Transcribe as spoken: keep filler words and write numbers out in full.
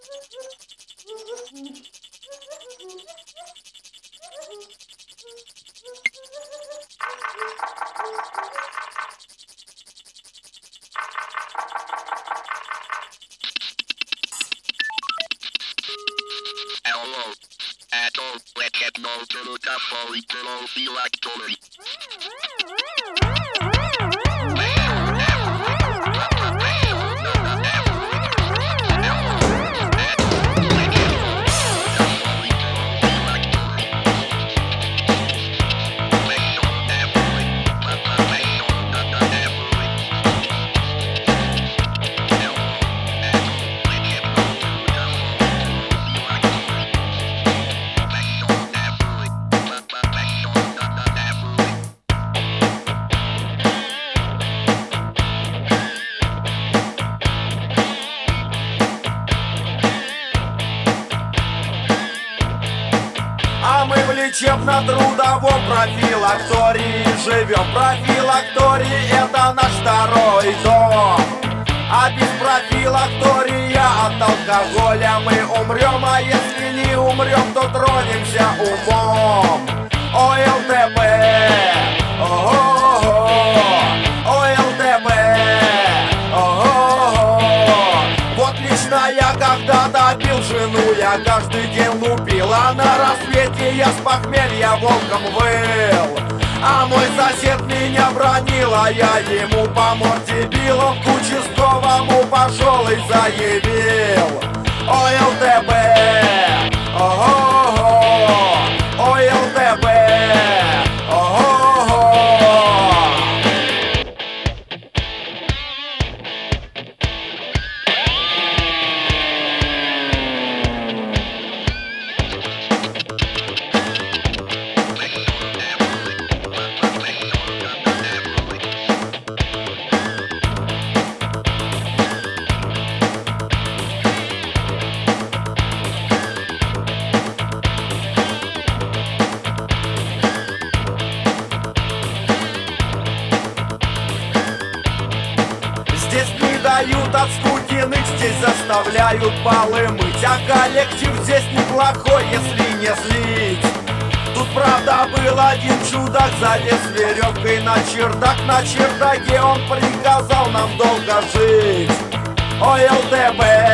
Hello. Adult, let's get no to the cafe, to no feel like Tory. А мы в лечебно-трудовом профилактории живем. Профилакторий — это наш второй дом. А без профилактория от алкоголя мы умрем. А если не умрем, то тронемся умом. Ой, ЛТП, ого-го, ой, ЛТП, ого-го. Вот лично я когда-то бил жену, я каждый день лупил, а на рассвете я с похмелья волком выл. А мой сосед меня бронил, а я ему по морде бил. Он к участковому пошел и заявил: ой, ЛТП, ого-го, ой, ЛТП, ого-го. Здесь не дают от скуки ныть, здесь заставляют полы мыть. А коллектив здесь неплохой, если не злить. Тут правда был один чудак, залез веревкой на чердак. На чердаке он приказал нам долго жить. Ой, ЛТП,